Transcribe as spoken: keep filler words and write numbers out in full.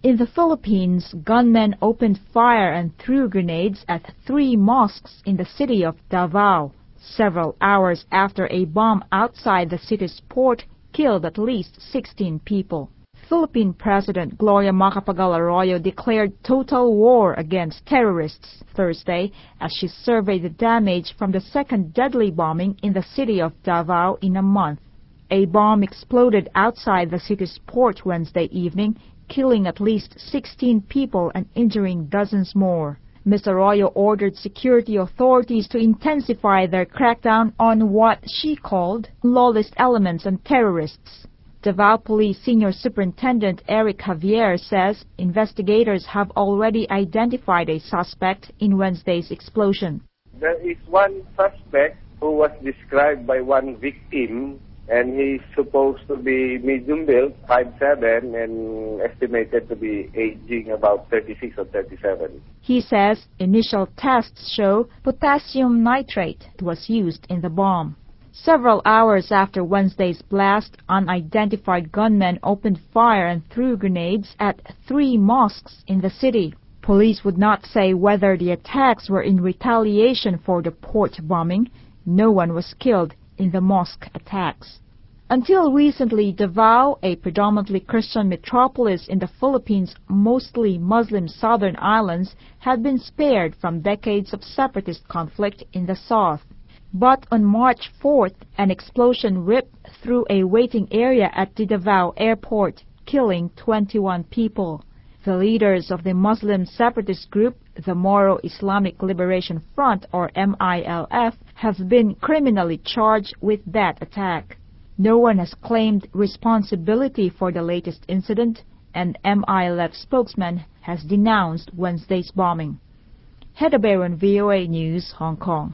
In the Philippines, gunmen opened fire and threw grenades at three mosques in the city of Davao, several hours after a bomb outside the city's port killed at least sixteen people. Philippine President Gloria Macapagal-Arroyo declared total war against terrorists Thursday as she surveyed the damage from the second deadly bombing in the city of Davao in a month. A bomb exploded outside the city's port Wednesday evening, killing at least sixteen people and injuring dozens more. Miz Arroyo ordered security authorities to intensify their crackdown on what she called lawless elements and terrorists. Davao Police Senior Superintendent Eric Javier says investigators have already identified a suspect in Wednesday's explosion. There is one suspect who was described by one victim, and he's supposed to be medium built, five seven, and estimated to be aging about thirty-six or thirty-seven. He says initial tests show potassium nitrate was used in the bomb. Several hours after Wednesday's blast, unidentified gunmen opened fire and threw grenades at three mosques in the city. Police would not say whether the attacks were in retaliation for the port bombing. No one was killed in the mosque attacks. Until recently, Davao, a predominantly Christian metropolis in the Philippines' mostly Muslim southern islands, had been spared from decades of separatist conflict in the south. But on March fourth, an explosion ripped through a waiting area at the Davao airport, killing twenty-one people. The leaders of the Muslim separatist group, the Moro Islamic Liberation Front, or M I L F, have been criminally charged with that attack. No one has claimed responsibility for the latest incident, and M I L F spokesman has denounced Wednesday's bombing. Heather Baron, V O A News, Hong Kong.